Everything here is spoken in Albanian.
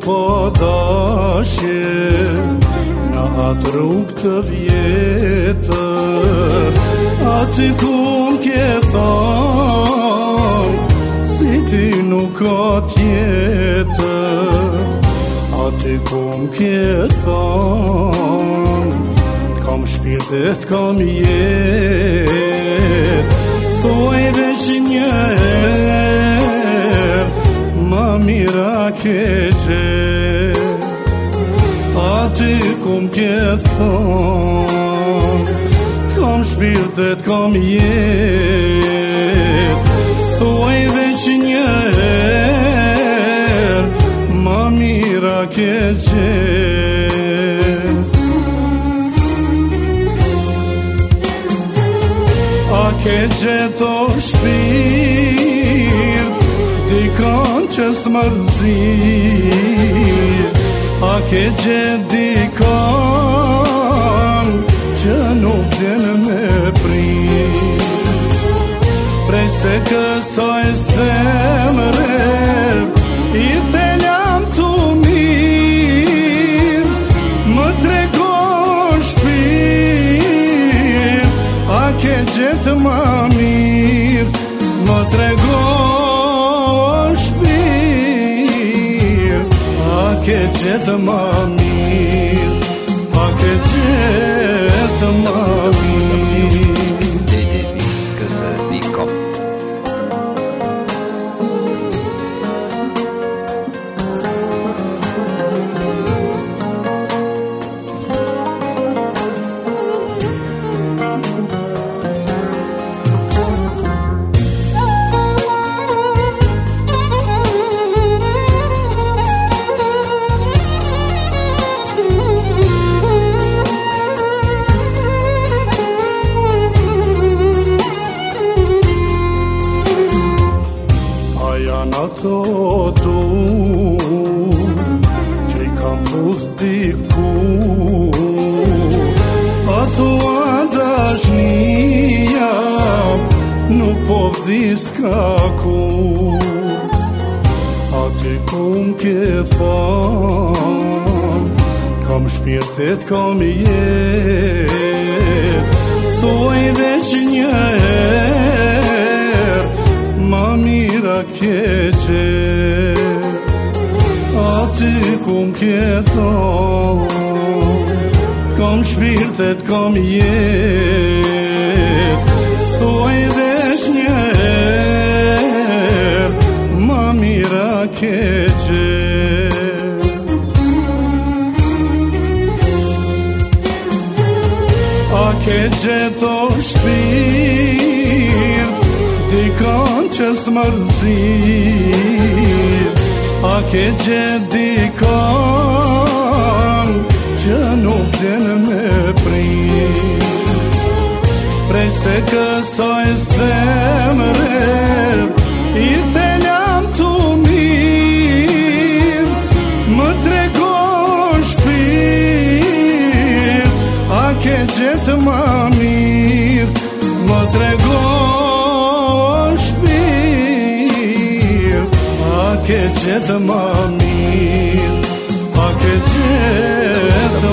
podashe Në atë rrugë të vjetër Aty ku m'ke thonë Si ti nuk ka tjetër Aty ku m'ke thonë T'kam shpirtet, t'kam jetë Thuaj veç njerë Ma mira ke gjerë Aty ku m'ke thonë T'kam shpirtet, t'kam jetë Thuaj veç njerë Ma mira ke gjerë A ke gjeto shpirt Dikon që s'mërzit A ke gjet dikon Që nuk din me prit Prej se kësaj zemre I theljam t'u mirë Më tregon shpirt A ke gjet ma mirë Më tregon shpirt A ke gjet ma mirë A ke gjet ma mirë www.ddvis.com Ato du Që I kam puth diku A thua dashnia Nuk po vdis ka ku Aty ku m'ke thon Kam shpirtet, kam jet Thuaj veç njerë Ma mira ke gjerë Aty ku m'ke thonë Kam shpirtet, kam jetë Thuaj veç njerë Ma mira ke gjerë A ke gjeto shpirt Dikon që s'mërzit A ke gjet dikon Që nuk din me prit Prej se kësaj zemre I theljam t'u mirë Më tregon shpirt A ke gjet ma mirë Më tregon shpirt A ke gjet ma mirë A ke gjet